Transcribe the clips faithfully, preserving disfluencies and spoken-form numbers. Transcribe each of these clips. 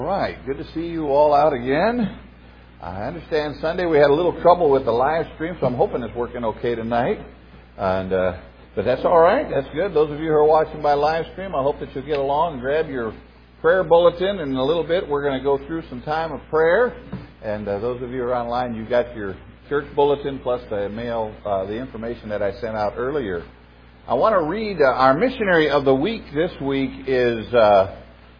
All right, good to see you all out again. I understand Sunday we had a little trouble with the live stream, so I'm hoping it's working okay tonight. And uh, but that's all right. That's good. Those of you who are watching by live stream, I hope that you'll get along and grab your prayer bulletin. And in a little bit, we're going to go through some time of prayer. And uh, those of you who are online, you got your church bulletin plus the mail, uh, the information that I sent out earlier. I want to read uh, our missionary of the week this week is uh,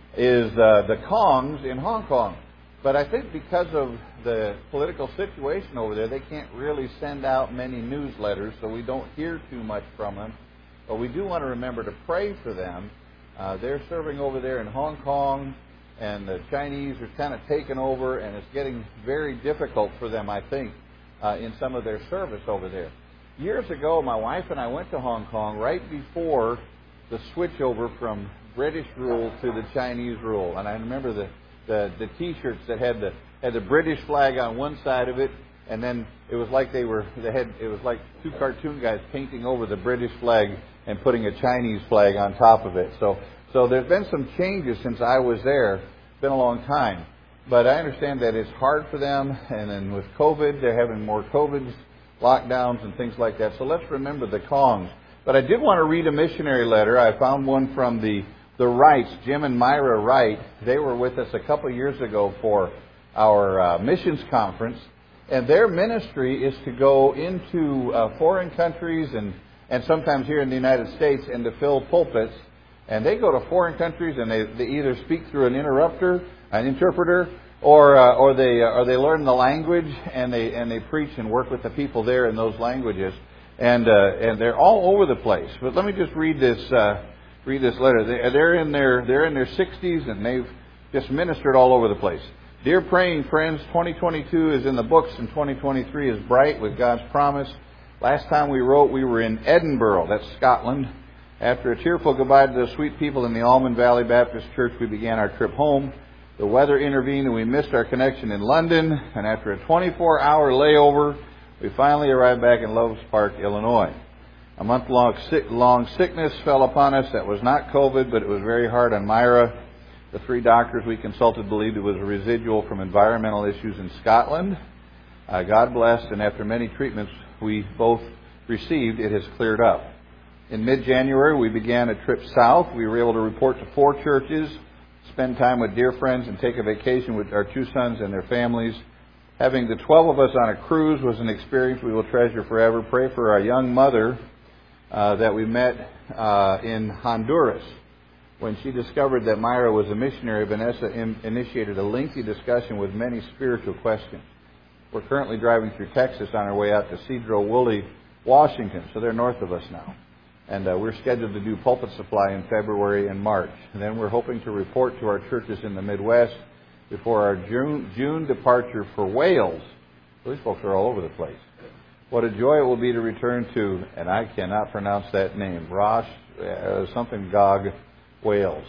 is uh, the Kongs in Hong Kong. But I think because of the political situation over there, they can't really send out many newsletters, so we don't hear too much from them. But we do want to remember to pray for them. Uh, they're serving over there in Hong Kong, and the Chinese are kind of taking over, and it's getting very difficult for them, I think, uh, in some of their service over there. Years ago, my wife and I went to Hong Kong right before the switchover from British rule to the Chinese rule. And I remember the, the, the T-shirts that had the had the British flag on one side of it, and then it was like they were they had it was like two cartoon guys painting over the British flag and putting a Chinese flag on top of it. So so there's been some changes since I was there. It's been a long time. But I understand that it's hard for them, and then with COVID, they're having more COVID lockdowns and things like that. So let's remember the Kongs. But I did want to read a missionary letter. I found one from the, the Wrights, Jim and Myra Wright. They were with us a couple of years ago for our uh, missions conference. And their ministry is to go into uh, foreign countries and, and sometimes here in the United States and to fill pulpits. And they go to foreign countries and they, they either speak through an interrupter, an interpreter, or uh, or they uh, or they learn the language and they and they preach and work with the people there in those languages. And uh, and they're all over the place. But let me just read this uh, read this letter. They, they're in their they're in their sixties and they've just ministered all over the place. Dear praying friends, twenty twenty-two is in the books and twenty twenty-three is bright with God's promise. Last time we wrote, we were in Edinburgh, that's Scotland. After a tearful goodbye to the sweet people in the Almond Valley Baptist Church, we began our trip home. The weather intervened and we missed our connection in London. And after a twenty-four hour layover, we finally arrived back in Loves Park, Illinois. A month-long sick, long sickness fell upon us. That was not COVID, but it was very hard on Myra. The three doctors we consulted believed it was a residual from environmental issues in Scotland. Uh, God blessed, and after many treatments we both received, it has cleared up. In mid-January, we began a trip south. We were able to report to four churches, spend time with dear friends, and take a vacation with our two sons and their families. Having the twelve of us on a cruise was an experience we will treasure forever. Pray for our young mother uh, that we met uh, in Honduras. When she discovered that Myra was a missionary, Vanessa in- initiated a lengthy discussion with many spiritual questions. We're currently driving through Texas on our way out to Cedro-Woolley, Washington, so they're north of us now. And uh, we're scheduled to do pulpit supply in February and March. And then we're hoping to report to our churches in the Midwest before our June, June departure for Wales. These folks are all over the place. What a joy it will be to return to, and I cannot pronounce that name, Rosh, uh, something Gog, Wales.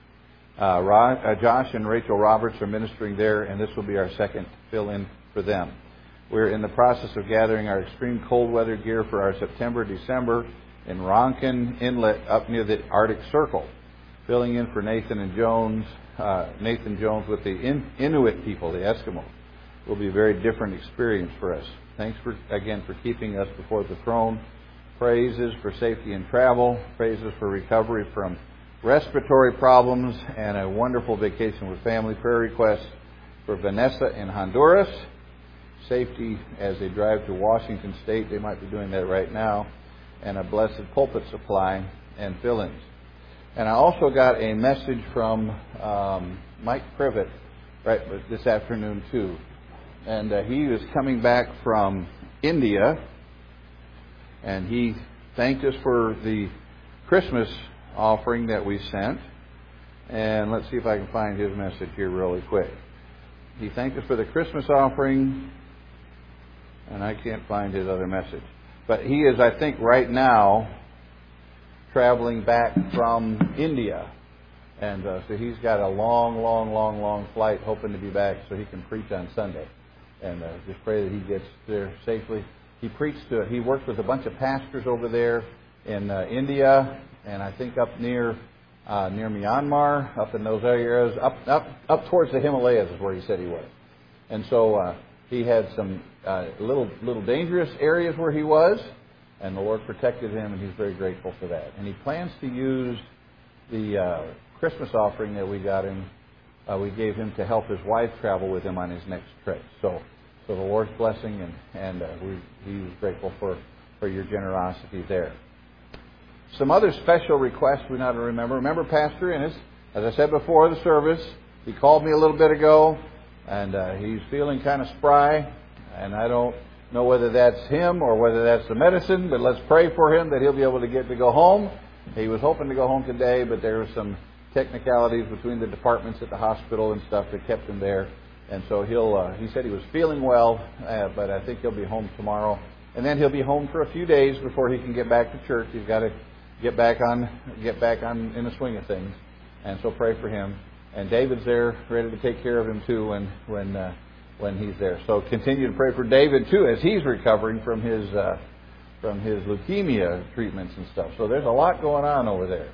Uh, Ra, uh, Josh and Rachel Roberts are ministering there, and this will be our second fill-in for them. We're in the process of gathering our extreme cold weather gear for our September, December in Ronkin Inlet up near the Arctic Circle, filling in for Nathan and Jones, uh, Nathan Jones with the in, Inuit people, the Eskimos. It will be a very different experience for us. Thanks for again for keeping us before the throne. Praises for safety in travel. Praises for recovery from respiratory problems and a wonderful vacation with family. Prayer requests for Vanessa in Honduras. Safety as they drive to Washington State. They might be doing that right now. And a blessed pulpit supply and fill-ins. And I also got a message from um, Mike Privet right this afternoon too. And uh, he was coming back from India, and he thanked us for the Christmas offering that we sent. And let's see if I can find his message here really quick. He thanked us for the Christmas offering, and I can't find his other message. But he is, I think, right now traveling back from India. And uh, so he's got a long, long, long, long flight, hoping to be back so he can preach on Sunday. And uh, just pray that he gets there safely. He preached to, he worked with a bunch of pastors over there in uh, India, and I think up near uh, near Myanmar, up in those areas, up up up towards the Himalayas is where he said he was. And so uh, he had some uh, little little dangerous areas where he was, and the Lord protected him, and he's very grateful for that. And he plans to use the uh, Christmas offering that we got him, uh, we gave him to help his wife travel with him on his next trip. So, so the Lord's blessing, and and uh, we he's grateful for, for your generosity there. Some other special requests we now to remember. Remember Pastor Innes, as I said before the service, he called me a little bit ago, and uh, he's feeling kind of spry, and I don't know whether that's him or whether that's the medicine, but let's pray for him that he'll be able to get to go home. He was hoping to go home today, but there were some technicalities between the departments at the hospital and stuff that kept him there. And so he'll, uh, he said he was feeling well, uh, but I think he'll be home tomorrow. And then he'll be home for a few days before he can get back to church. He's got to get back on, get back on in the swing of things. And so pray for him. And David's there, ready to take care of him too when, when, uh, when he's there. So continue to pray for David too as he's recovering from his, uh, from his leukemia treatments and stuff. So there's a lot going on over there.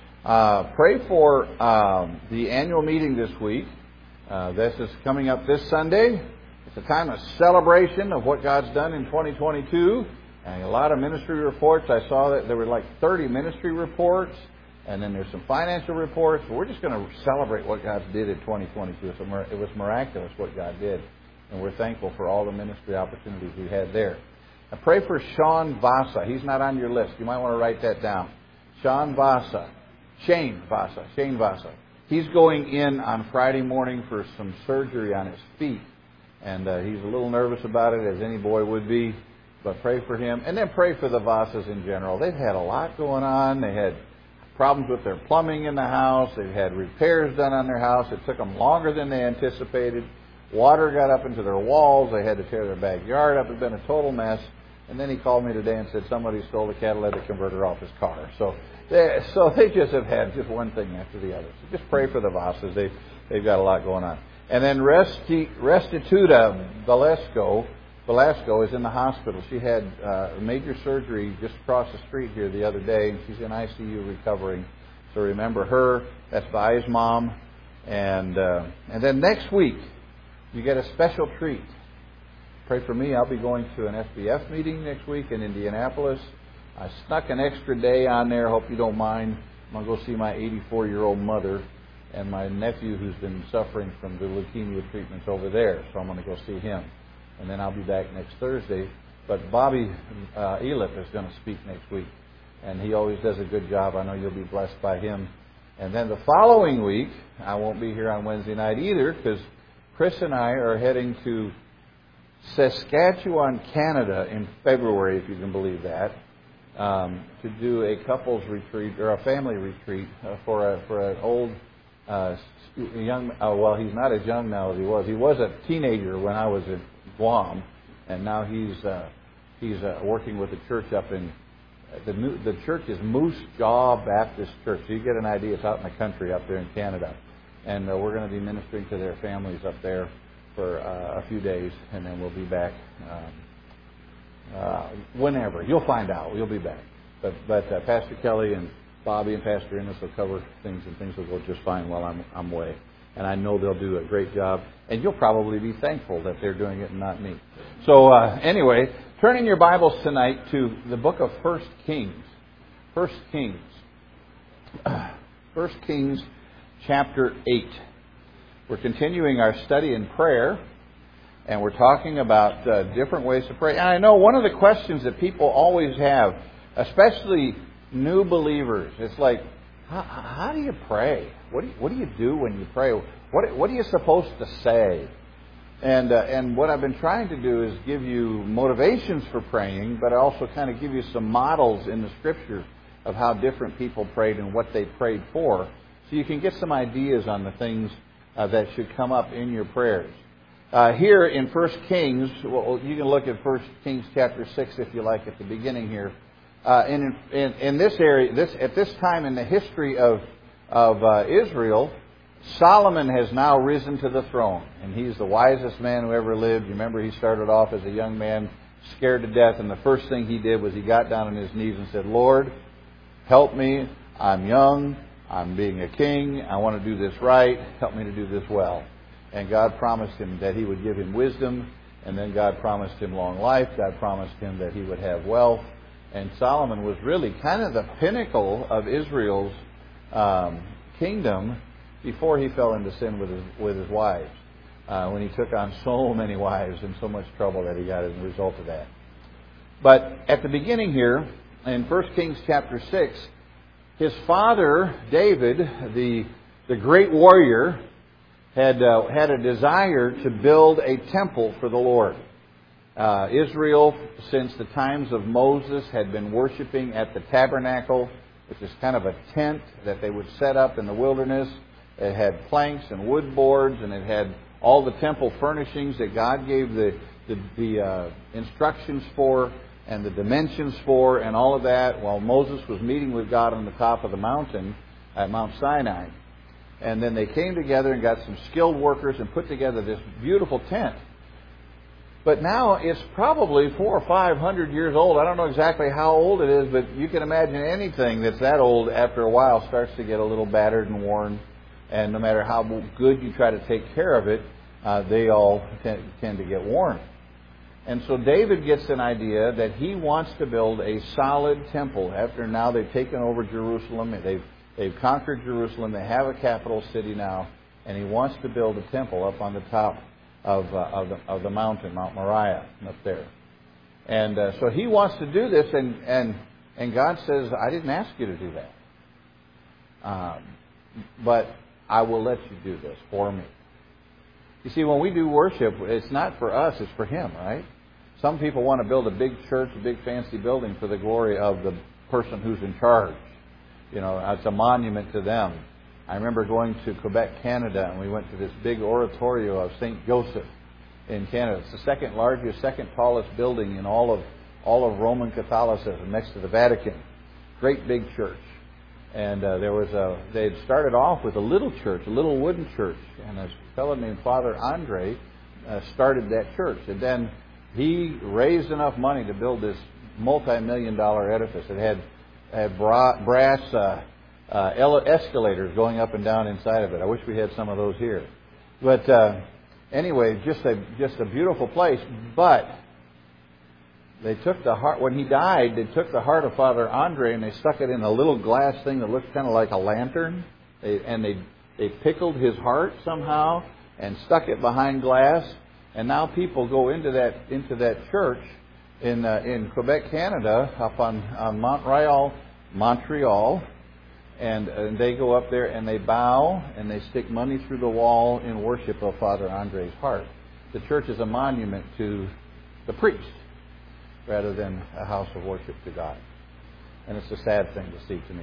Uh, pray for um, the annual meeting this week. Uh, this is coming up this Sunday. It's a time of celebration of what God's done in twenty twenty-two. And a lot of ministry reports. I saw that there were like thirty ministry reports. And then there's some financial reports. We're just going to celebrate what God did in twenty twenty-two. It was miraculous what God did. And we're thankful for all the ministry opportunities we had there. I pray for Sean Vasa. He's not on your list. You might want to write that down. Sean Vasa. Shane Vasa. Shane Vasa. He's going in on Friday morning for some surgery on his feet. And uh, he's a little nervous about it, as any boy would be. But pray for him. And then pray for the Vasas in general. They've had a lot going on. They had problems with their plumbing in the house. They've had repairs done on their house. It took them longer than they anticipated. Water got up into their walls. They had to tear their backyard up. It's been a total mess. And then he called me today and said somebody stole the catalytic converter off his car. So they, so they just have had just one thing after the other. So just pray for the Vasas. They've, they've got a lot going on. And then Resti, Restituta Velasco, Velasco is in the hospital. She had uh, major surgery just across the street here the other day, and she's in I C U recovering. So remember her. That's Vi's mom. And, uh, and then next week, you get a special treat. Pray for me. I'll be going to an F B F meeting next week in Indianapolis. I snuck an extra day on there. Hope you don't mind. I'm going to go see my eighty-four-year-old mother and my nephew who's been suffering from the leukemia treatments over there. So I'm going to go see him. And then I'll be back next Thursday. But Bobby uh, Elip is going to speak next week. And he always does a good job. I know you'll be blessed by him. And then the following week, I won't be here on Wednesday night either because Chris and I are heading to Saskatchewan, Canada in February, if you can believe that, um, to do a couples retreat or a family retreat uh, for a for an old uh, young. Uh, well, he's not as young now as he was. He was a teenager when I was in Guam, and now he's uh, he's uh, working with a church up in the new, the church is Moose Jaw Baptist Church. So you get an idea. It's out in the country up there in Canada, and uh, we're going to be ministering to their families up there for uh, a few days, and then we'll be back um, uh, whenever. You'll find out. We'll be back. But but uh, Pastor Kelly and Bobby and Pastor Innes will cover things, and things will go just fine while I'm I'm away. And I know they'll do a great job. And you'll probably be thankful that they're doing it and not me. So uh, anyway, turn in your Bibles tonight to the book of First Kings. First Kings. First Kings chapter eight. We're continuing our study in prayer, and we're talking about uh, different ways to pray. And I know one of the questions that people always have, especially new believers, it's like, how, how do you pray? What do you, what do you do when you pray? What what are you supposed to say? And uh, and what I've been trying to do is give you motivations for praying, but I also kind of give you some models in the Scriptures of how different people prayed and what they prayed for, so you can get some ideas on the things Uh, that should come up in your prayers. Uh, here in First Kings, well, you can look at First Kings chapter six if you like at the beginning here. Uh, in, in in this area, this at this time in the history of of uh, Israel, Solomon has now risen to the throne, and he's the wisest man who ever lived. You remember he started off as a young man, scared to death, and the first thing he did was he got down on his knees and said, "Lord, help me. I'm young. I'm being a king. I want to do this right. Help me to do this well. And God promised him that he would give him wisdom. And then God promised him long life. God promised him that he would have wealth. And Solomon was really kind of the pinnacle of Israel's um, kingdom before he fell into sin with his, with his wives. Uh, when he took on so many wives and so much trouble that he got as a result of that. But at the beginning here, in First Kings chapter six, his father, David, the, the great warrior, had uh, had a desire to build a temple for the Lord. Uh, Israel, since the times of Moses, had been worshiping at the tabernacle, which is kind of a tent that they would set up in the wilderness. It had planks and wood boards, and it had all the temple furnishings that God gave the the, the uh, instructions for and the dimensions for and all of that while Moses was meeting with God on the top of the mountain at Mount Sinai. And then they came together and got some skilled workers and put together this beautiful tent. But now it's probably four or five hundred years old. I don't know exactly how old it is, but you can imagine anything that's that old after a while starts to get a little battered and worn. And no matter how good you try to take care of it, uh, they all tend, tend to get worn. And so David gets an idea that he wants to build a solid temple. After now they've taken over Jerusalem, they've they've conquered Jerusalem, they have a capital city now, and he wants to build a temple up on the top of uh, of, the, of the mountain, Mount Moriah, up there. And uh, so he wants to do this, and and and God says, I didn't ask you to do that, um, but I will let you do this for me. You see, when we do worship, it's not for us, it's for Him, right? Some people want to build a big church, a big fancy building for the glory of the person who's in charge. You know, it's a monument to them. I remember going to Quebec, Canada, and we went to this big oratorio of Saint Joseph in Canada. It's the second largest, second tallest building in all of all of Roman Catholicism, next to the Vatican. Great big church. And uh, there was a, they had started off with a little church, a little wooden church. And a fellow named Father Andre uh, started that church. And then he raised enough money to build this multi-million dollar edifice. It had, had bra- brass uh, uh, ele- escalators going up and down inside of it. I wish we had some of those here. But uh, anyway, just a, just a beautiful place. But they took the heart, when he died, they took the heart of Father Andre and they stuck it in a little glass thing that looked kind of like a lantern. They, and they they pickled his heart somehow and stuck it behind glass. And now people go into that into that church in uh, in Quebec, Canada, up on, on Montreal, Montreal, and, and they go up there and they bow and they stick money through the wall in worship of Father Andre's heart. The church is a monument to the priest, rather than a house of worship to God. And it's a sad thing to see to me.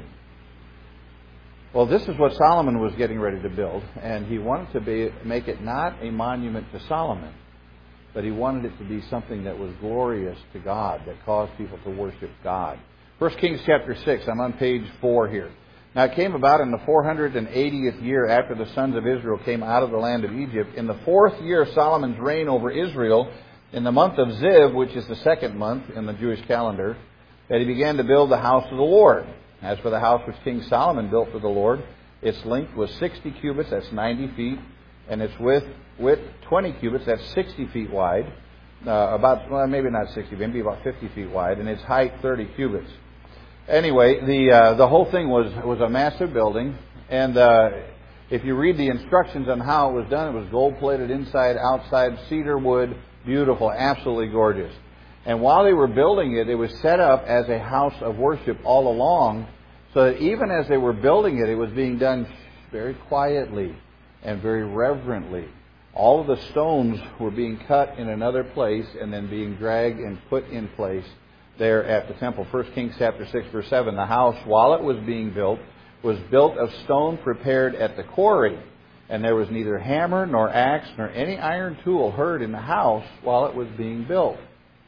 Well, this is what Solomon was getting ready to build, and he wanted to be make it not a monument to Solomon, but he wanted it to be something that was glorious to God, that caused people to worship God. First Kings chapter six, I'm on page four here. Now it came about in the four hundred eightieth year after the sons of Israel came out of the land of Egypt, in the fourth year of Solomon's reign over Israel, in the month of Ziv, which is the second month in the Jewish calendar, that he began to build the house of the Lord. As for the house which King Solomon built for the Lord, its length was sixty cubits, that's ninety feet, and its width, width twenty cubits, that's sixty feet wide, uh, about, well, maybe not sixty, maybe about fifty feet wide, and its height thirty cubits. Anyway, the uh, the whole thing was, was a massive building, and uh, if you read the instructions on how it was done, it was gold-plated inside, outside, cedar wood, beautiful, absolutely gorgeous. And while they were building it, it was set up as a house of worship all along, so that even as they were building it, it was being done very quietly and very reverently. All of the stones were being cut in another place and then being dragged and put in place there at the temple. First Kings chapter six, verse seven, the house, while it was being built, was built of stone prepared at the quarry. And there was neither hammer nor axe nor any iron tool heard in the house while it was being built.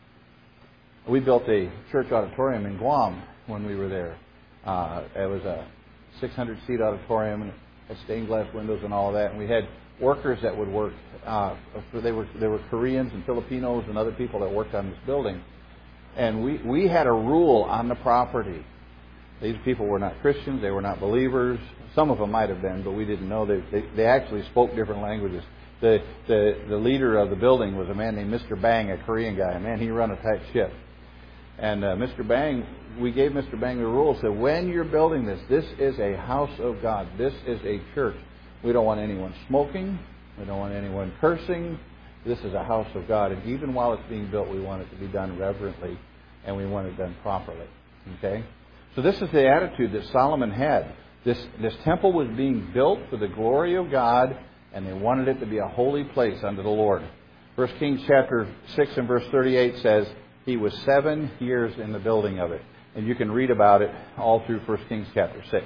We built a church auditorium in Guam when we were there. Uh, it was a six hundred seat auditorium and had stained glass windows and all of that. And we had workers that would work. Uh, they were they were Koreans and Filipinos and other people that worked on this building. And we, we had a rule on the property These people were not Christians. They were not believers. Some of them might have been, but we didn't know. They, they, they actually spoke different languages. The, the, the leader of the building was a man named Mister Bang, a Korean guy. Man, he ran a tight ship. And uh, Mister Bang, we gave Mister Bang the rules that when you're building this, this is a house of God. This is a church. We don't want anyone smoking. We don't want anyone cursing. This is a house of God. And even while it's being built, we want it to be done reverently, and we want it done properly. Okay? So this is the attitude that Solomon had. This, this temple was being built for the glory of God, and they wanted it to be a holy place unto the Lord. First Kings chapter six and verse thirty-eight says, he was seven years in the building of it. And you can read about it all through First Kings chapter six.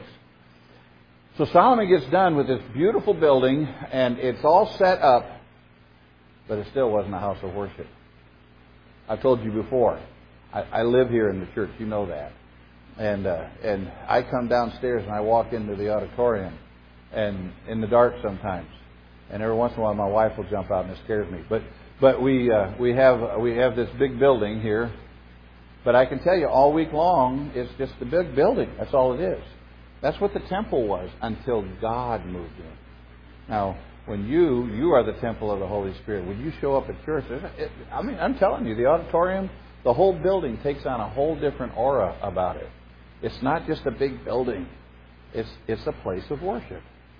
So Solomon gets done with this beautiful building, and it's all set up, but it still wasn't a house of worship. I've told you before, I, I live here in the church. You know that. And uh, and I come downstairs and I walk into the auditorium, and in the dark sometimes, and every once in a while my wife will jump out and it scares me. But but we uh, we have we have this big building here, but I can tell you all week long it's just a big building. That's all it is. That's what the temple was until God moved in. Now, when you you are the temple of the Holy Spirit, when you show up at church, it, I mean, I'm telling you, the auditorium, the whole building takes on a whole different aura about it. It's not just a big building. It's it's a place of worship.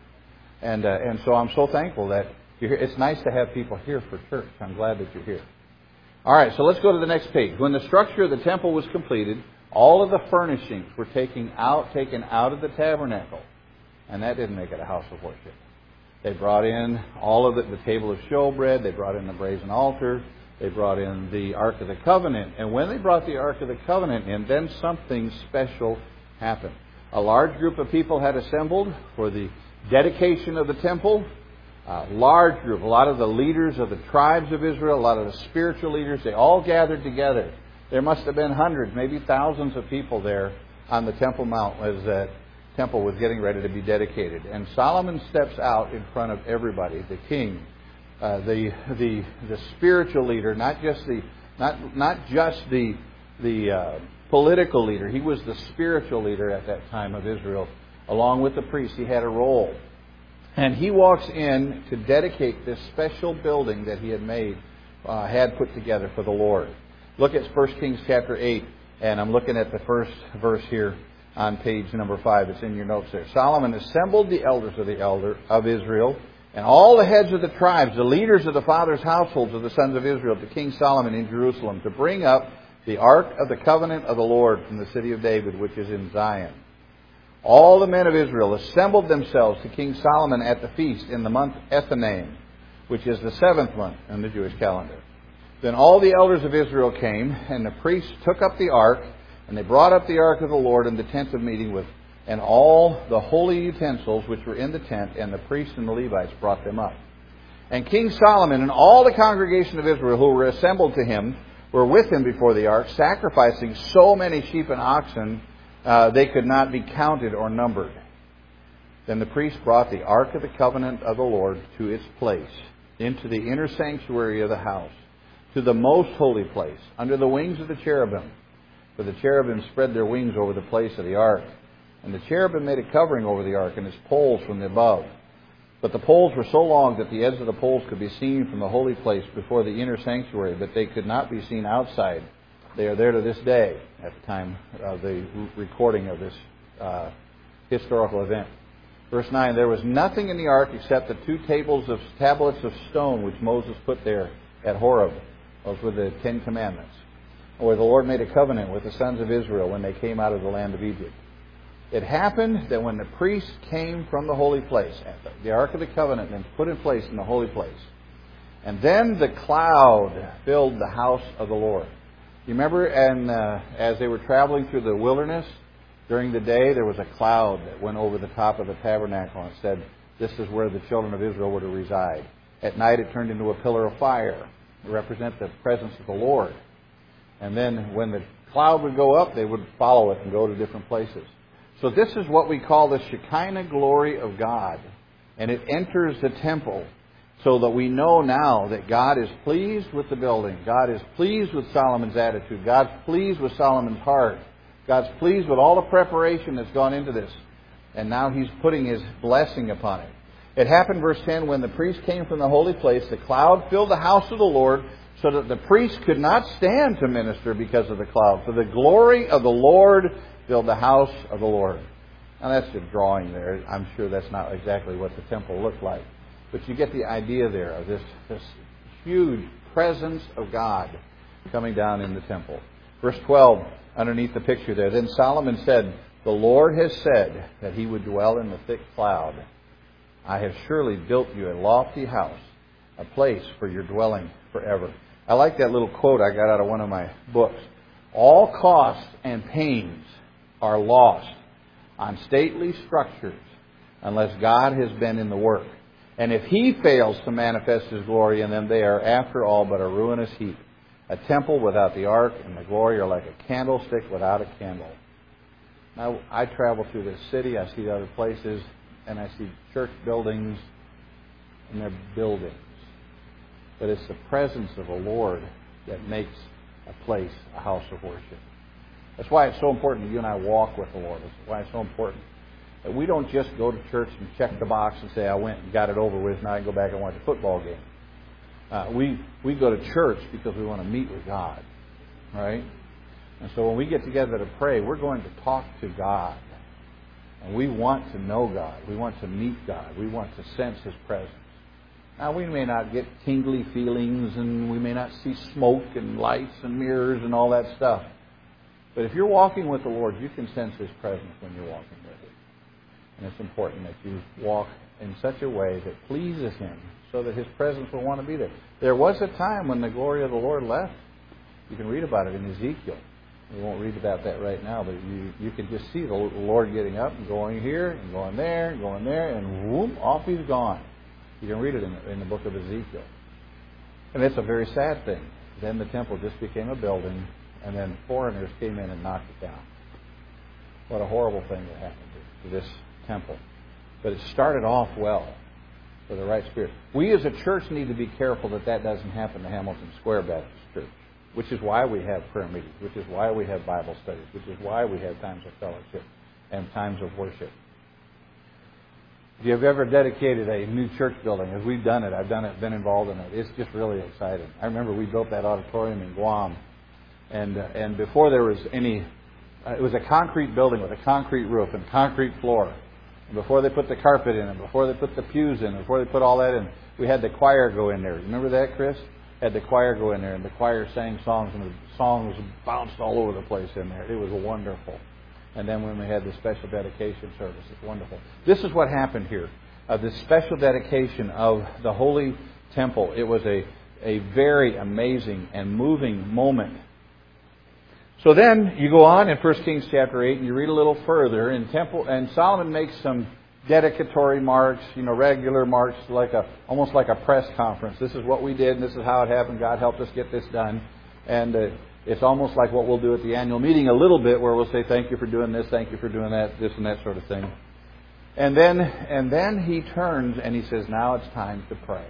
And uh, and so I'm so thankful that you're here. It's nice to have people here for church. I'm glad that you're here. All right, so let's go to the next page. When the structure of the temple was completed, all of the furnishings were taken out, taken out of the tabernacle. And that didn't make it a house of worship. They brought in all of it, the table of showbread. They brought in the brazen altar. They brought in the Ark of the Covenant. And when they brought the Ark of the Covenant in, then something special happened. A large group of people had assembled for the dedication of the temple. A large group, a lot of the leaders of the tribes of Israel, a lot of the spiritual leaders, they all gathered together. There must have been hundreds, maybe thousands of people there on the Temple Mount as the temple was getting ready to be dedicated. And Solomon steps out in front of everybody, the king, uh, the the the spiritual leader, not just the not not just the the uh, political leader. He was the spiritual leader at that time of Israel, along with the priest. He had a role, and he walks in to dedicate this special building that he had made, uh, had put together for the Lord. Look at First Kings chapter eight, and I'm looking at the first verse here on page number five. It's in your notes there. Solomon assembled the elders of the elder of Israel and all the heads of the tribes, the leaders of the fathers' households of the sons of Israel, to King Solomon in Jerusalem to bring up the ark of the covenant of the Lord from the city of David, which is in Zion. All the men of Israel assembled themselves to King Solomon at the feast in the month Ethanim, which is the seventh month in the Jewish calendar. Then all the elders of Israel came, and the priests took up the ark, and they brought up the ark of the Lord in the tent of meeting with, and all the holy utensils which were in the tent, and the priests and the Levites brought them up. And King Solomon and all the congregation of Israel who were assembled to him were with him before the ark, sacrificing so many sheep and oxen uh, they could not be counted or numbered. Then the priests brought the ark of the covenant of the Lord to its place, into the inner sanctuary of the house, to the most holy place, under the wings of the cherubim. For the cherubim spread their wings over the place of the ark. And the cherubim made a covering over the ark and its poles from the above. But the poles were so long that the ends of the poles could be seen from the holy place before the inner sanctuary, but they could not be seen outside. They are there to this day, at the time of the recording of this uh, historical event. Verse nine, there was nothing in the ark except the two tables of tablets of stone which Moses put there at Horeb. Those were the Ten Commandments, where the Lord made a covenant with the sons of Israel when they came out of the land of Egypt. It happened that when the priests came from the holy place, the Ark of the Covenant, and put in place in the holy place, and then the cloud filled the house of the Lord. You remember, and uh, as they were traveling through the wilderness, during the day there was a cloud that went over the top of the tabernacle and said, this is where the children of Israel were to reside. At night it turned into a pillar of fire to represent the presence of the Lord. And then when the cloud would go up, they would follow it and go to different places. So this is what we call the Shekinah glory of God. And it enters the temple so that we know now that God is pleased with the building. God is pleased with Solomon's attitude. God's pleased with Solomon's heart. God's pleased with all the preparation that's gone into this. And now He's putting His blessing upon it. It happened, verse ten, when the priest came from the holy place, the cloud filled the house of the Lord, so that the priest could not stand to minister because of the cloud. For the glory of the Lord filled the house of the Lord. Now that's a drawing there. I'm sure that's not exactly what the temple looked like. But you get the idea there of this, this huge presence of God coming down in the temple. Verse twelve, underneath the picture there. Then Solomon said, "The Lord has said that He would dwell in the thick cloud. I have surely built you a lofty house, a place for your dwelling forever." I like that little quote I got out of one of my books. All costs and pains are lost on stately structures unless God has been in the work. And if He fails to manifest His glory in them, they are after all but a ruinous heap. A temple without the ark and the glory are like a candlestick without a candle. Now, I travel through this city, I see other places, and I see church buildings, and they're buildings. But it's the presence of the Lord that makes a place a house of worship. That's why it's so important that you and I walk with the Lord. That's why it's so important that we don't just go to church and check the box and say, "I went and got it over with, now I can go back and watch a football game." Uh, we, we go to church because we want to meet with God, right? And so when we get together to pray, we're going to talk to God. And we want to know God. We want to meet God. We want to sense His presence. Now, we may not get tingly feelings, and we may not see smoke and lights and mirrors and all that stuff. But if you're walking with the Lord, you can sense His presence when you're walking with Him. And it's important that you walk in such a way that pleases Him, so that His presence will want to be there. There was a time when the glory of the Lord left. You can read about it in Ezekiel. We won't read about that right now, but you, you can just see the Lord getting up and going here and going there and going there, and whoop, off He's gone. You can read it in the, in the book of Ezekiel. And it's a very sad thing. Then the temple just became a building, and then foreigners came in and knocked it down. What a horrible thing that happened to this temple. But it started off well for the right spirit. We as a church need to be careful that that doesn't happen to Hamilton Square Baptist Church, which is why we have prayer meetings, which is why we have Bible studies, which is why we have times of fellowship and times of worship. If you've ever dedicated a new church building, as we've done it, I've done it, been involved in it, it's just really exciting. I remember we built that auditorium in Guam, and uh, and before there was any, uh, it was a concrete building with a concrete roof and concrete floor. And before they put the carpet in, and before they put the pews in, before they put all that in, we had the choir go in there. Remember that, Chris? Had the choir go in there, and the choir sang songs, and the songs bounced all over the place in there. It was wonderful. And then when we had the special dedication service, it's wonderful. This is what happened here. Uh, this special dedication of the Holy Temple. It was a, a very amazing and moving moment. So then you go on in First Kings chapter eight, and you read a little further, and temple and Solomon makes some dedicatory marks, you know, regular marks, like a almost like a press conference. This is what we did, and this is how it happened. God helped us get this done. And uh, it's almost like what we'll do at the annual meeting a little bit, where we'll say, "Thank you for doing this, thank you for doing that," this and that sort of thing. And then, and then he turns and he says, "Now it's time to pray."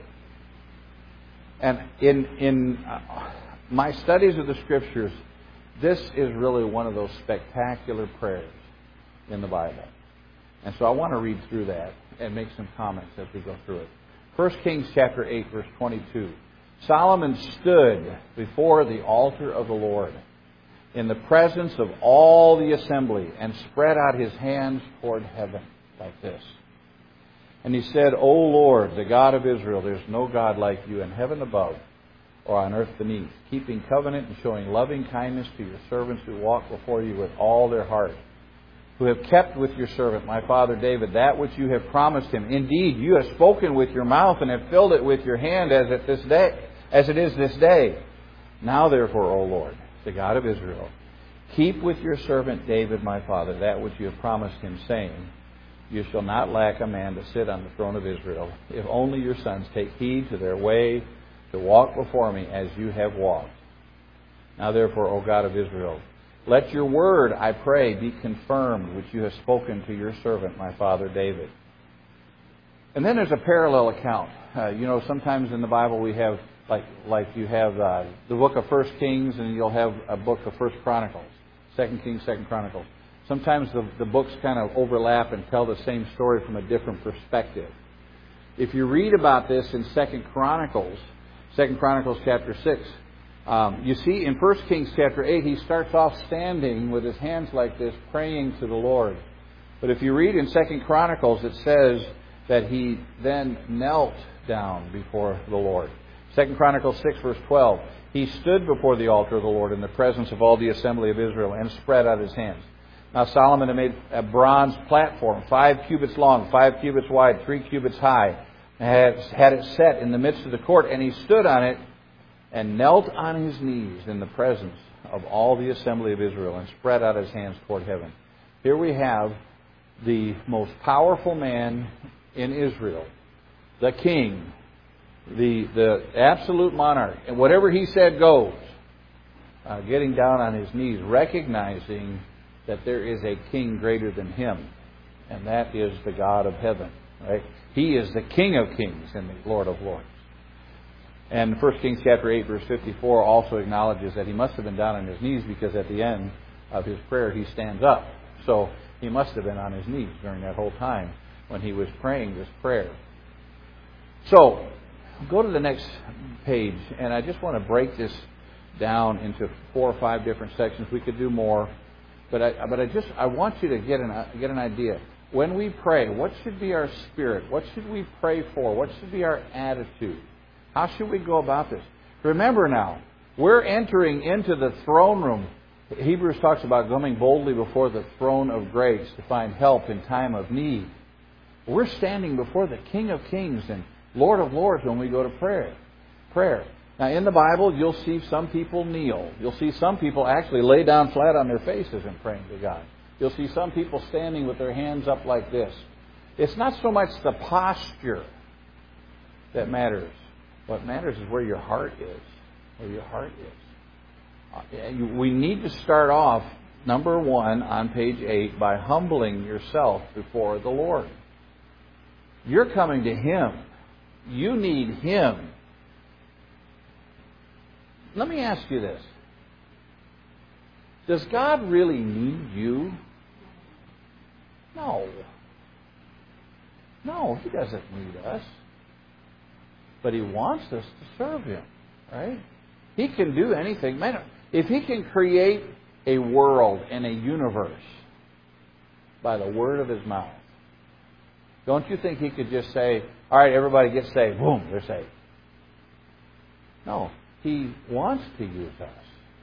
And in in uh, my studies of the Scriptures, this is really one of those spectacular prayers in the Bible. And so I want to read through that and make some comments as we go through it. First Kings chapter eight, verse twenty-two. Solomon stood before the altar of the Lord in the presence of all the assembly and spread out his hands toward heaven like this. And he said, "O Lord, the God of Israel, there's no God like you in heaven above or on earth beneath, keeping covenant and showing loving kindness to your servants who walk before you with all their heart, who have kept with your servant, my father David, that which you have promised him. Indeed, you have spoken with your mouth and have filled it with your hand as it this day, as it is this day. Now therefore, O Lord, the God of Israel, keep with your servant David, my father, that which you have promised him, saying, you shall not lack a man to sit on the throne of Israel, if only your sons take heed to their way to walk before me as you have walked. Now therefore, O God of Israel, let your word, I pray, be confirmed, which you have spoken to your servant, my father David." And then there's a parallel account. Uh, you know, sometimes in the Bible we have, like like you have uh, the book of First Kings, and you'll have a book of First Chronicles. Second Kings, Second Chronicles. Sometimes the, the books kind of overlap and tell the same story from a different perspective. If you read about this in Second Chronicles, Second Chronicles chapter six, um, you see in First Kings chapter eight, he starts off standing with his hands like this, praying to the Lord. But if you read in Second Chronicles, it says that he then knelt down before the Lord. Second Chronicles six, verse twelve, he stood before the altar of the Lord in the presence of all the assembly of Israel and spread out his hands. Now Solomon had made a bronze platform, five cubits long, five cubits wide, three cubits high, and had, had it set in the midst of the court, and he stood on it and knelt on his knees in the presence of all the assembly of Israel and spread out his hands toward heaven. Here we have the most powerful man in Israel, the king, the the absolute monarch, and whatever he said goes, uh, getting down on his knees, recognizing that there is a king greater than him, and that is the God of heaven. Right? He is the King of kings and the Lord of lords. And First Kings chapter eight, verse fifty-four also acknowledges that he must have been down on his knees, because at the end of his prayer he stands up. So he must have been on his knees during that whole time when he was praying this prayer. So go to the next page, and I just want to break this down into four or five different sections. We could do more, but I but I just I want you to get an get an idea. When we pray, what should be our spirit? What should we pray for? What should be our attitude? How should we go about this? Remember now, we're entering into the throne room. Hebrews talks about coming boldly before the throne of grace to find help in time of need. We're standing before the King of Kings and Lord of Lords when we go to prayer. Prayer. Now, in the Bible, you'll see some people kneel. You'll see some people actually lay down flat on their faces and praying to God. You'll see some people standing with their hands up like this. It's not so much the posture that matters. What matters is where your heart is. Where your heart is. We need to start off, number one, on page eight, by humbling yourself before the Lord. You're coming to Him. You need Him. Let me ask you this. Does God really need you? No. No, He doesn't need us. But He wants us to serve Him, right? He can do anything. Man, if He can create a world and a universe by the word of His mouth, don't you think He could just say, all right, everybody get saved. Boom, they're saved. No, He wants to use us.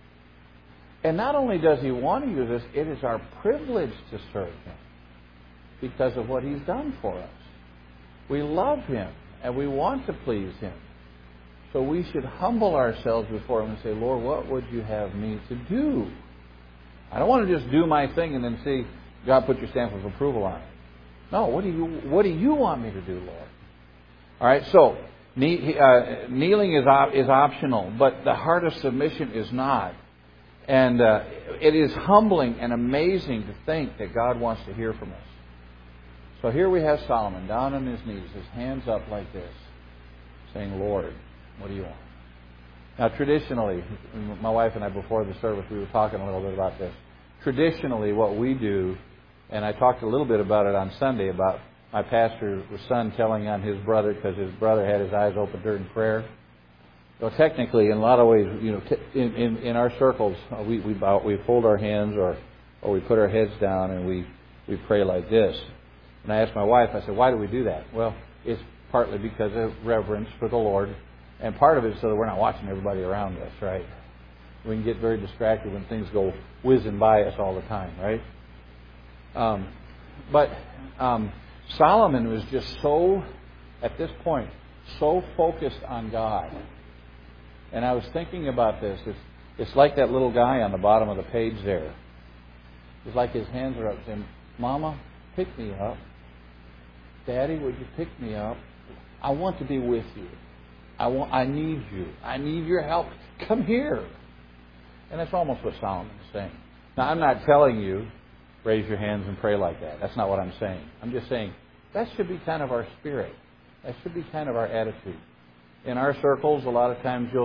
And not only does He want to use us, it is our privilege to serve Him because of what He's done for us. We love Him and we want to please Him. So we should humble ourselves before Him and say, Lord, what would You have me to do? I don't want to just do my thing and then see God put Your stamp of approval on it. No, what do you what do You want me to do, Lord? All right, so uh, kneeling is op- is optional, but the heart of submission is not. And uh, it is humbling and amazing to think that God wants to hear from us. So here we have Solomon down on his knees, his hands up like this, saying, Lord, what do You want? Now, traditionally, my wife and I, before the service, we were talking a little bit about this. Traditionally, what we do, and I talked a little bit about it on Sunday, about my pastor's son telling on his brother because his brother had his eyes open during prayer. Well, technically, in a lot of ways, you know, in, in, in our circles, we we, bow, we fold our hands or or we put our heads down and we, we pray like this. And I asked my wife, I said, why do we do that? Well, it's partly because of reverence for the Lord, and part of it is so that we're not watching everybody around us, right? We can get very distracted when things go whizzing by us all the time, right? Um, but um, Solomon was just so, at this point, so focused on God. And I was thinking about this. It's, it's like that little guy on the bottom of the page there. It's like his hands are up saying, Mama, pick me up. Daddy, would you pick me up? I want to be with You. I want. I need You. I need Your help. Come here. And that's almost what Solomon is saying. Now, I'm not telling you, raise your hands and pray like that. That's not what I'm saying. I'm just saying that should be kind of our spirit. That should be kind of our attitude. In our circles, a lot of times you'll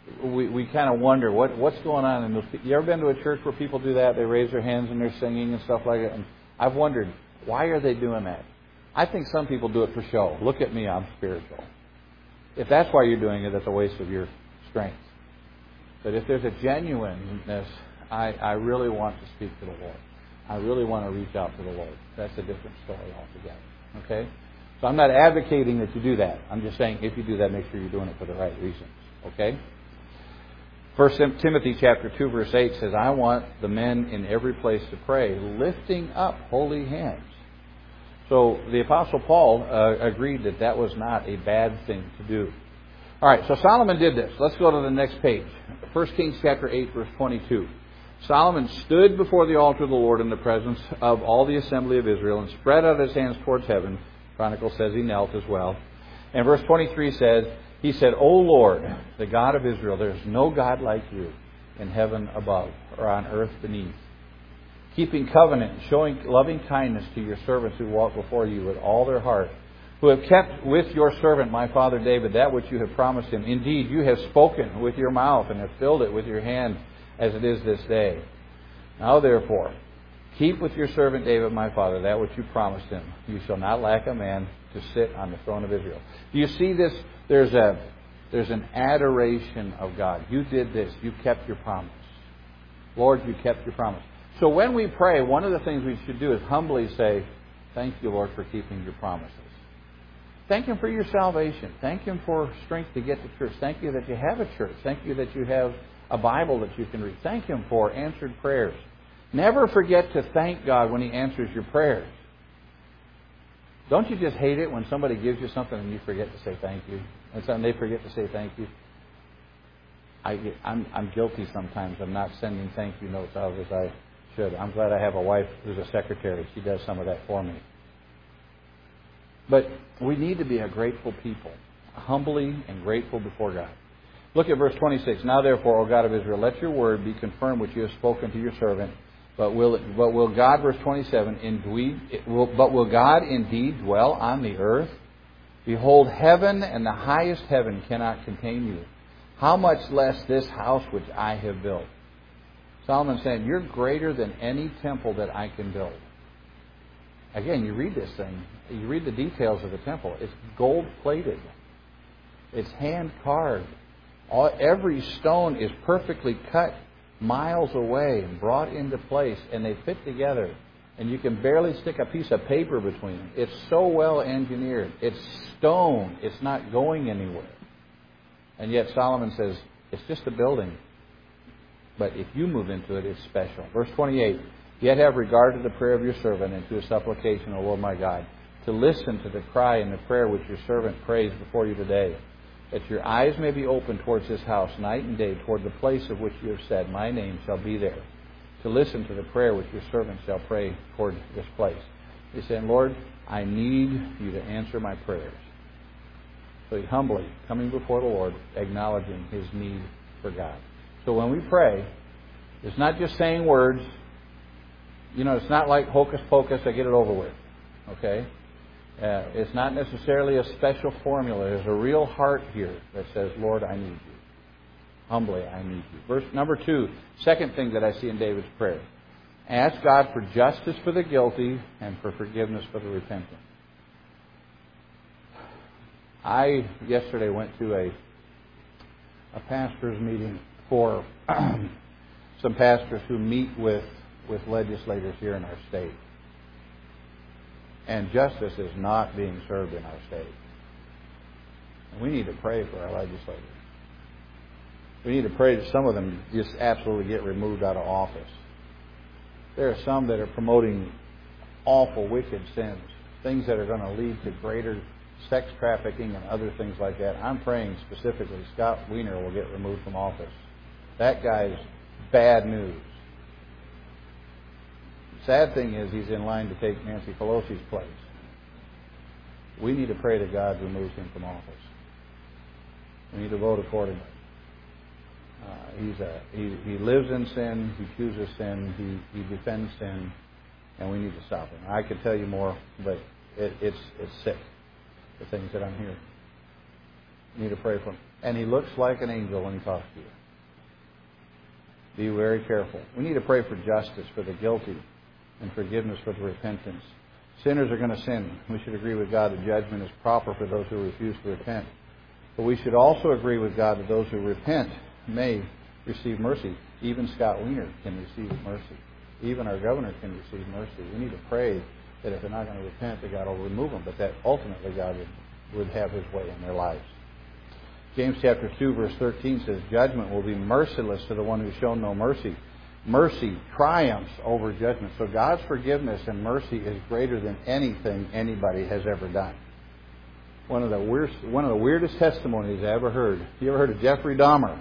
we, we kind of wonder what what's going on in those. You ever been to a church where people do that? They raise their hands and they're singing and stuff like that. And I've wondered, why are they doing that? I think some people do it for show. Look at me, I'm spiritual. If that's why you're doing it, that's a waste of your strength. But if there's a genuineness, I, I really want to speak to the Lord. I really want to reach out to the Lord. That's a different story altogether. Okay? So I'm not advocating that you do that. I'm just saying if you do that, make sure you're doing it for the right reasons. Okay? First Timothy chapter two, verse eight says, I want the men in every place to pray, lifting up holy hands. So the Apostle Paul uh, agreed that that was not a bad thing to do. All right, so Solomon did this. Let's go to the next page. First Kings chapter eight, verse twenty-two. Solomon stood before the altar of the Lord in the presence of all the assembly of Israel and spread out his hands towards heaven. Chronicle says he knelt as well. And verse twenty-three says, he said, O Lord, the God of Israel, there is no God like you in heaven above or on earth beneath, keeping covenant, showing loving kindness to your servants who walk before you with all their heart, who have kept with your servant, my father David, that which you have promised him. Indeed, you have spoken with your mouth and have filled it with your hand as it is this day. Now therefore, keep with your servant David, my father, that which you promised him. You shall not lack a man to sit on the throne of Israel. Do you see this? There's a there's an adoration of God. You did this. You kept your promise. Lord, you kept your promise. So when we pray, one of the things we should do is humbly say, thank you, Lord, for keeping your promises. Thank Him for your salvation. Thank Him for strength to get to church. Thank you that you have a church. Thank you that you have a Bible that you can read. Thank Him for answered prayers. Never forget to thank God when He answers your prayers. Don't you just hate it when somebody gives you something and you forget to say thank you? And then they forget to say thank you? I, I'm, I'm guilty sometimes of not sending thank you notes out as I should. I'm glad I have a wife who's a secretary. She does some of that for me. But we need to be a grateful people, humbly and grateful before God. Look at verse twenty-six. Now therefore, O God of Israel, let your word be confirmed which you have spoken to your servant. But will but will God, verse twenty-seven, indeed, will, but will God indeed dwell on the earth? Behold, heaven and the highest heaven cannot contain you. How much less this house which I have built? Solomon's saying, you're greater than any temple that I can build. Again, you read this thing. You read the details of the temple. It's gold-plated. It's hand-carved. All, every stone is perfectly cut miles away and brought into place, and they fit together. And you can barely stick a piece of paper between them. It's so well engineered. It's stone. It's not going anywhere. And yet Solomon says, it's just a building. But if you move into it, it's special. Verse twenty-eight, yet have regard to the prayer of your servant and to his supplication, O Lord my God, to listen to the cry and the prayer which your servant prays before you today, that your eyes may be open towards this house night and day, toward the place of which you have said, my name shall be there, to listen to the prayer which your servant shall pray toward this place. He's saying, Lord, I need you to answer my prayers. So he humbly, coming before the Lord, acknowledging his need for God. So when we pray, it's not just saying words. You know, it's not like hocus pocus, I get it over with. Okay? Uh, it's not necessarily a special formula. There's a real heart here that says, Lord, I need you. Humbly, I need you. Verse number two, second thing that I see in David's prayer. Ask God for justice for the guilty and for forgiveness for the repentant. I yesterday went to a a pastor's meeting for some pastors who meet with, with legislators here in our state. And justice is not being served in our state. And we need to pray for our legislators. We need to pray that some of them just absolutely get removed out of office. There are some that are promoting awful, wicked sins, things that are going to lead to greater sex trafficking and other things like that. I'm praying specifically Scott Wiener will get removed from office. That guy's bad news. The sad thing is he's in line to take Nancy Pelosi's place. We need to pray that God removes him from office. We need to vote accordingly. Uh, he's a, he, he lives in sin. He chooses sin. He, he defends sin. And we need to stop him. I could tell you more, but it, it's it's sick, the things that I'm hearing. We need to pray for him. and he looks like an angel when he talks to you. Be very careful. We need to pray for justice for the guilty and forgiveness for the repentance. Sinners are going to sin. We should agree with God that judgment is proper for those who refuse to repent. But we should also agree with God that those who repent may receive mercy. Even Scott Wiener can receive mercy. Even our governor can receive mercy. We need to pray that if they're not going to repent, that God will remove them, but that ultimately God would, would have His way in their lives. James chapter two, verse thirteen says, judgment will be merciless to the one who's shown no mercy. Mercy triumphs over judgment. So God's forgiveness and mercy is greater than anything anybody has ever done. One of the weirdest, one of the weirdest testimonies I ever heard. You ever heard of Jeffrey Dahmer?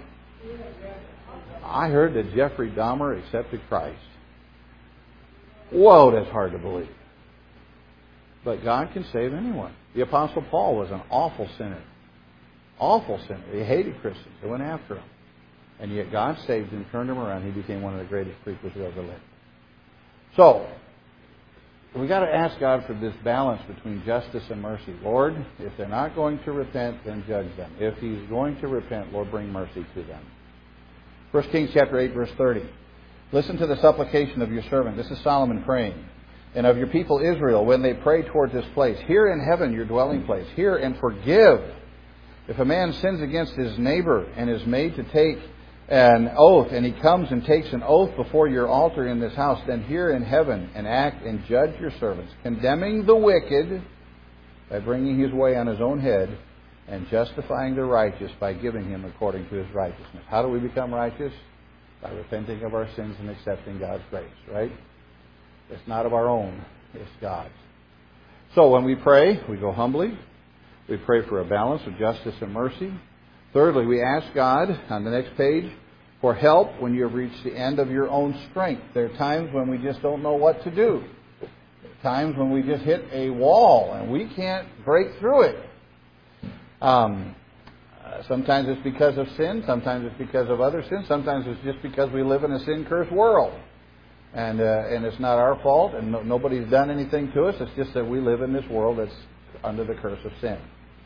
I heard that Jeffrey Dahmer accepted Christ. Whoa, that's hard to believe. But God can save anyone. The Apostle Paul was an awful sinner. Awful sinner. He hated Christians. They went after him. And yet God saved him, turned him around. He became one of the greatest preachers who ever lived. So, we've got to ask God for this balance between justice and mercy. Lord, if they're not going to repent, then judge them. If He's going to repent, Lord, bring mercy to them. First Kings chapter eight, verse thirty. Listen to the supplication of your servant. This is Solomon praying. And of your people Israel, when they pray towards this place. Hear in heaven your dwelling place. Hear and forgive. If a man sins against his neighbor and is made to take an oath, and he comes and takes an oath before your altar in this house, then hear in heaven and act and judge your servants, condemning the wicked by bringing his way on his own head, and justifying the righteous by giving him according to his righteousness. How do we become righteous? By repenting of our sins and accepting God's grace, right? It's not of our own, it's God's. So when we pray, we go humbly. We pray for a balance of justice and mercy. Thirdly, we ask God, on the next page, for help when you have reached the end of your own strength. There are times when we just don't know what to do. There are times when we just hit a wall and we can't break through it. Um, sometimes it's because of sin. Sometimes it's because of other sins. Sometimes it's just because we live in a sin-cursed world. And uh, and it's not our fault, and no, nobody's done anything to us. It's just that we live in this world that's under the curse of sin.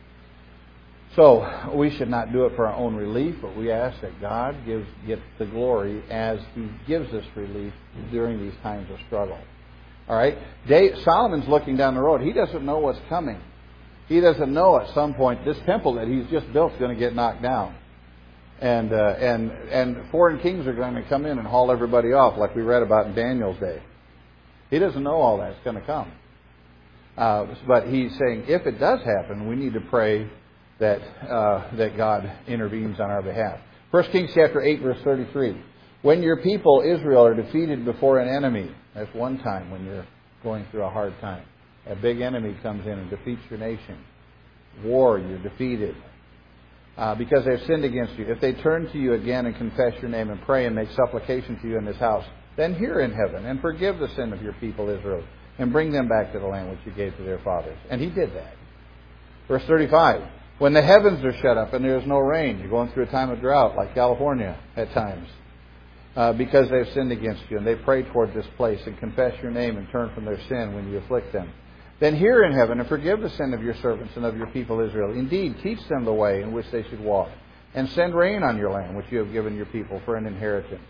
So we should not do it for our own relief, but we ask that God gives gets the glory as He gives us relief during these times of struggle. All right, Dave, Solomon's looking down the road. He doesn't know what's coming. He doesn't know at some point this temple that he's just built is going to get knocked down. And uh, and and foreign kings are going to come in and haul everybody off, like we read about in Daniel's day. He doesn't know all that's going to come. Uh, but he's saying if it does happen, we need to pray that uh, that God intervenes on our behalf. First Kings chapter eight, verse thirty-three. When your people Israel are defeated before an enemy, that's one time when you're going through a hard time. A big enemy comes in and defeats your nation. War, you're defeated. Uh, because they've sinned against you. If they turn to you again and confess your name and pray and make supplication to you in this house, then hear in heaven and forgive the sin of your people Israel and bring them back to the land which you gave to their fathers. And He did that. Verse thirty-five. When the heavens are shut up and there is no rain, you're going through a time of drought like California at times, uh, because they've sinned against you and they pray toward this place and confess your name and turn from their sin when you afflict them. Then hear in heaven and forgive the sin of your servants and of your people Israel. Indeed, teach them the way in which they should walk. And send rain on your land, which you have given your people for an inheritance.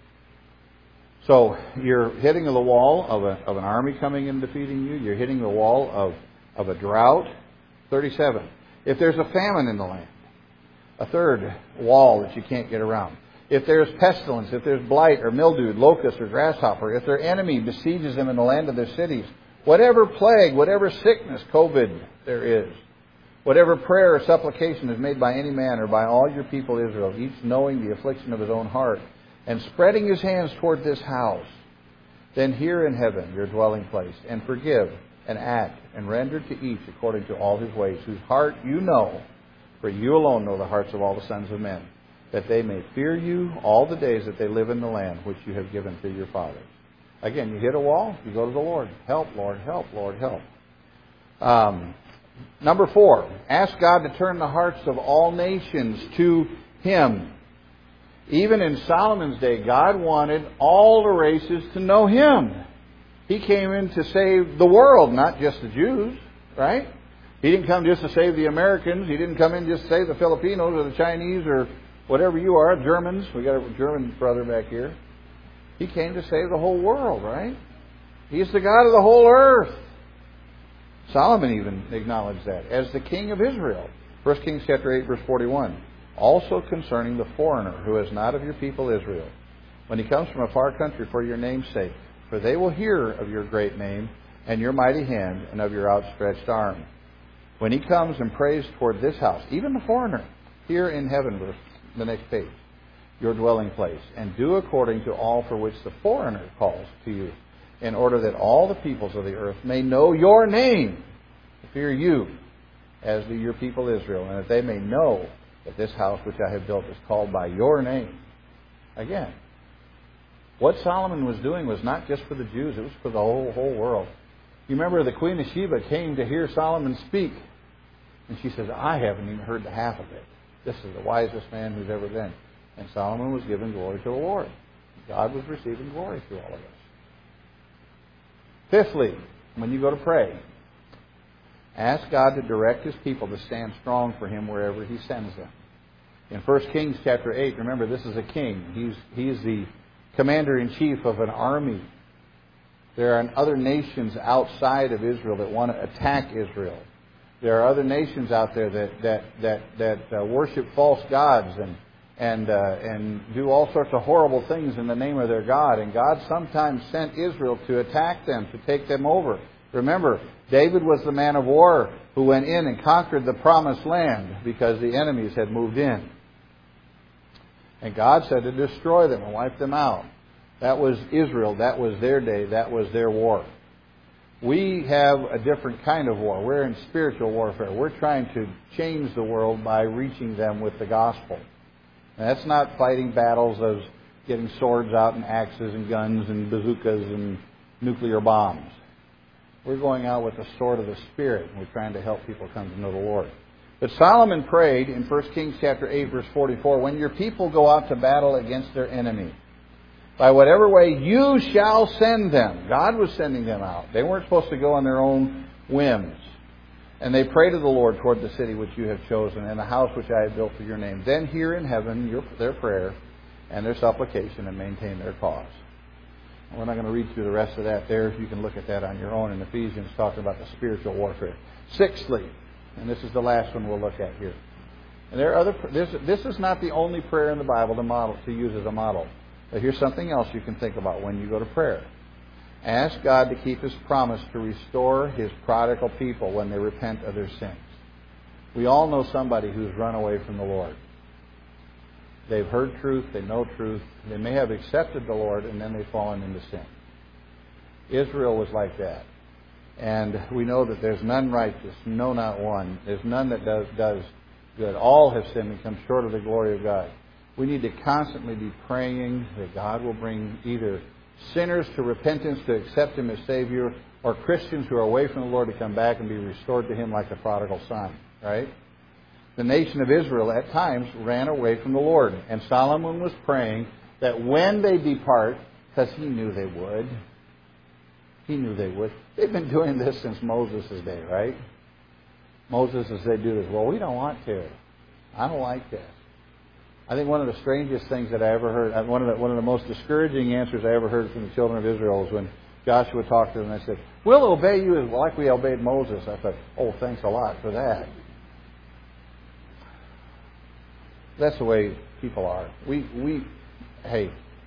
So you're hitting the wall of, a, of an army coming and defeating you. You're hitting the wall of, of a drought. thirty-seven. If there's a famine in the land, a third wall that you can't get around. If there's pestilence, if there's blight or mildew, locust or grasshopper, if their enemy besieges them in the land of their cities, whatever plague, whatever sickness, COVID there is, whatever prayer or supplication is made by any man or by all your people Israel, each knowing the affliction of his own heart, and spreading his hands toward this house, then hear in heaven your dwelling place, and forgive, and act, and render to each according to all his ways, whose heart you know, for you alone know the hearts of all the sons of men, that they may fear you all the days that they live in the land which you have given to your fathers. Again, you hit a wall, you go to the Lord. Help, Lord, help, Lord, help. Um, number four, ask God to turn the hearts of all nations to Him. Even in Solomon's day, God wanted all the races to know Him. He came in to save the world, not just the Jews, right? He didn't come just to save the Americans. He didn't come in just to save the Filipinos or the Chinese or whatever you are, Germans. We got a German brother back here. He came to save the whole world, right? He's the God of the whole earth. Solomon even acknowledged that as the King of Israel. First Kings chapter eight, verse forty-one. Also concerning the foreigner who is not of your people Israel, when he comes from a far country for your name's sake, for they will hear of your great name and your mighty hand and of your outstretched arm. When he comes and prays toward this house, even the foreigner, here in heaven, verse the next page, your dwelling place, and do according to all for which the foreigner calls to you, in order that all the peoples of the earth may know your name, fear you, as do your people Israel, and that they may know that this house which I have built is called by your name. Again, what Solomon was doing was not just for the Jews, it was for the whole, whole world. You remember the Queen of Sheba came to hear Solomon speak, and she says, I haven't even heard the half of it. This is the wisest man who's ever been. And Solomon was giving glory to the Lord. God was receiving glory through all of us. Fifthly, when you go to pray, ask God to direct His people to stand strong for Him wherever He sends them. In First Kings chapter eight, remember this is a king. He's, he's the commander-in-chief of an army. There are other nations outside of Israel that want to attack Israel. There are other nations out there that that that that uh, worship false gods and and uh, and do all sorts of horrible things in the name of their God. And God sometimes sent Israel to attack them, to take them over. Remember, David was the man of war who went in and conquered the promised land because the enemies had moved in. And God said to destroy them and wipe them out. That was Israel. That was their day. That was their war. We have a different kind of war. We're in spiritual warfare. We're trying to change the world by reaching them with the gospel. And that's not fighting battles of getting swords out and axes and guns and bazookas and nuclear bombs. We're going out with the sword of the Spirit, and we're trying to help people come to know the Lord. But Solomon prayed in First Kings chapter eight, verse forty-four, when your people go out to battle against their enemy, by whatever way you shall send them. God was sending them out. They weren't supposed to go on their own whims. And they pray to the Lord toward the city which you have chosen and the house which I have built for your name. Then hear in heaven your, their prayer and their supplication and maintain their cause. We're not going to read through the rest of that there. You can look at that on your own in Ephesians, talking about the spiritual warfare. Sixthly, and this is the last one we'll look at here. And there are other. This, this is not the only prayer in the Bible to model to use as a model. But here's something else you can think about when you go to prayer. Ask God to keep His promise to restore His prodigal people when they repent of their sins. We all know somebody who's run away from the Lord. They've heard truth, they know truth, they may have accepted the Lord, and then they've fallen into sin. Israel was like that. And we know that there's none righteous, no, not one. There's none that does, does good. All have sinned and come short of the glory of God. We need to constantly be praying that God will bring either sinners to repentance to accept Him as Savior, or Christians who are away from the Lord to come back and be restored to Him like the prodigal son. Right? The nation of Israel at times ran away from the Lord. And Solomon was praying that when they depart, because he knew they would, he knew they would. They've been doing this since Moses' day, right? Moses, as they do this, well, we don't want to. I don't like this. I think one of the strangest things that I ever heard, one of the, one of the most discouraging answers I ever heard from the children of Israel was when Joshua talked to them and they said, we'll obey you as like we obeyed Moses. I thought, oh, thanks a lot for that. That's the way people are. We, we, hey,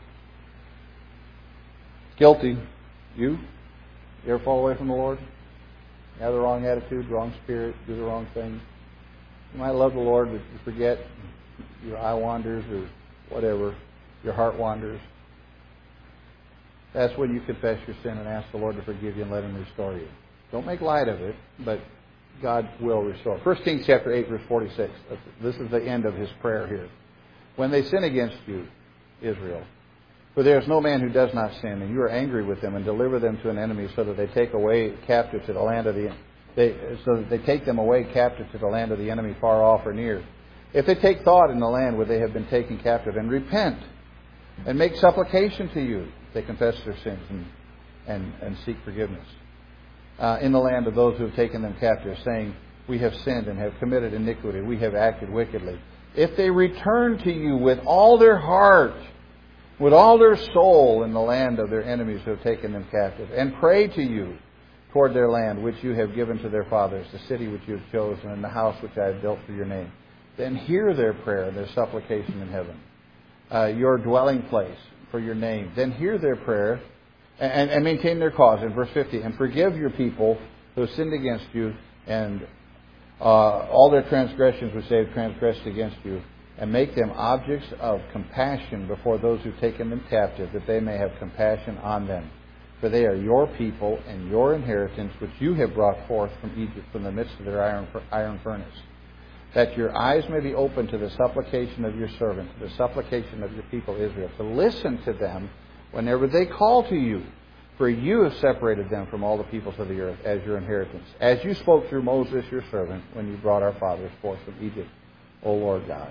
guilty. You? You ever fall away from the Lord? You have the wrong attitude, wrong spirit, do the wrong thing. You might love the Lord, but you forget. Your eye wanders or whatever. Your heart wanders. That's when you confess your sin and ask the Lord to forgive you and let Him restore you. Don't make light of it, but God will restore. First Kings chapter eight, verse forty-six. This is the end of his prayer here. When they sin against you, Israel, for there is no man who does not sin, and you are angry with them and deliver them to an enemy, so that they take away captive to the land of the they so that they take them away captive to the land of the enemy, far off or near. If they take thought in the land where they have been taken captive, and repent and make supplication to you, they confess their sins and and, and seek forgiveness. Uh, in the land of those who have taken them captive, saying, We have sinned and have committed iniquity. We have acted wickedly. If they return to you with all their heart, with all their soul in the land of their enemies who have taken them captive, and pray to you toward their land which you have given to their fathers, the city which you have chosen, and the house which I have built for your name, then hear their prayer and their supplication in heaven, uh, your dwelling place for your name. Then hear their prayer and, and maintain their cause. In verse fifty, and forgive your people who have sinned against you, and uh, all their transgressions which they have transgressed against you, and make them objects of compassion before those who have taken them captive, that they may have compassion on them. For they are your people and your inheritance, which you have brought forth from Egypt, from the midst of their iron, iron furnace. That your eyes may be open to the supplication of your servant, to the supplication of your people Israel, to listen to them whenever they call to you. For you have separated them from all the peoples of the earth as your inheritance, as you spoke through Moses your servant when you brought our fathers forth from Egypt, O Lord God.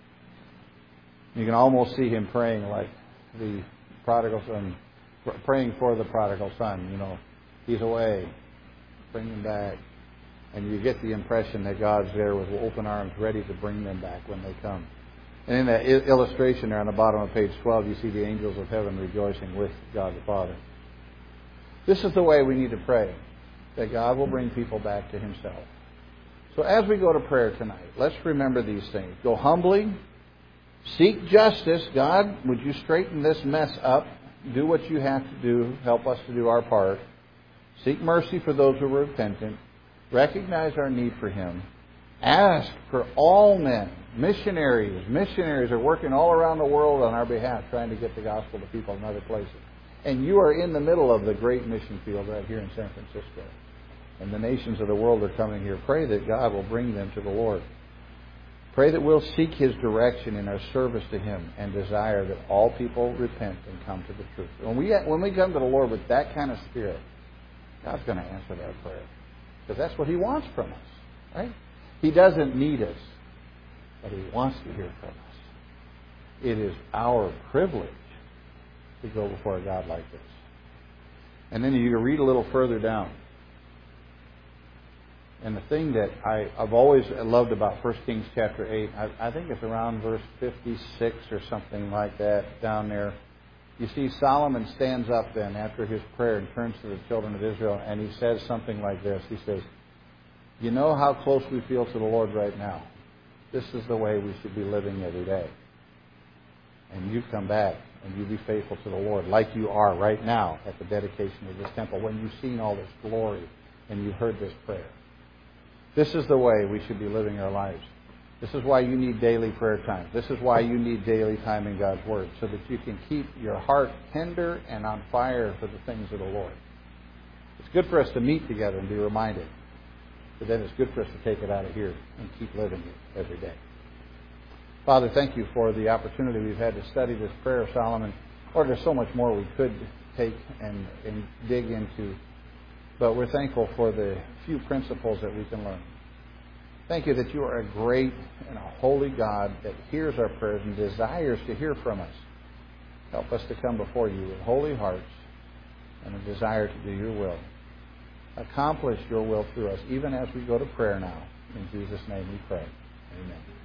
You can almost see him praying like the prodigal son, praying for the prodigal son. You know, he's away, bring him back. And you get the impression that God's there with open arms, ready to bring them back when they come. And in that illustration there on the bottom of page twelve, you see the angels of heaven rejoicing with God the Father. This is the way we need to pray, that God will bring people back to himself. So as we go to prayer tonight, let's remember these things. Go humbly. Seek justice. God, would you straighten this mess up? Do what you have to do. Help us to do our part. Seek mercy for those who are repentant. Recognize our need for him. Ask for all men. Missionaries. Missionaries are working all around the world on our behalf, trying to get the gospel to people in other places. And you are in the middle of the great mission field right here in San Francisco. And the nations of the world are coming here. Pray that God will bring them to the Lord. Pray that we'll seek his direction in our service to him and desire that all people repent and come to the truth. When we, when we come to the Lord with that kind of spirit, God's going to answer that prayer. Because that's what he wants from us. Right? He doesn't need us, but he wants to hear from us. It is our privilege to go before a God like this. And then you read a little further down. And the thing that I, I've always loved about First Kings chapter eight, I, I think it's around verse fifty-six or something like that down there. You see Solomon stands up then after his prayer and turns to the children of Israel, and he says something like this. He says, you know how close we feel to the Lord right now. This is the way we should be living every day. And you come back and you be faithful to the Lord like you are right now at the dedication of this temple when you've seen all this glory and you've heard this prayer. This is the way we should be living our lives. This is why you need daily prayer time. This is why you need daily time in God's Word, so that you can keep your heart tender and on fire for the things of the Lord. It's good for us to meet together and be reminded, but then it's good for us to take it out of here and keep living it every day. Father, thank you for the opportunity we've had to study this prayer of Solomon. Lord, there's so much more we could take and, and dig into, but we're thankful for the few principles that we can learn. Thank you that you are a great and a holy God that hears our prayers and desires to hear from us. Help us to come before you with holy hearts and a desire to do your will. Accomplish your will through us, even as we go to prayer now. In Jesus' name we pray. Amen.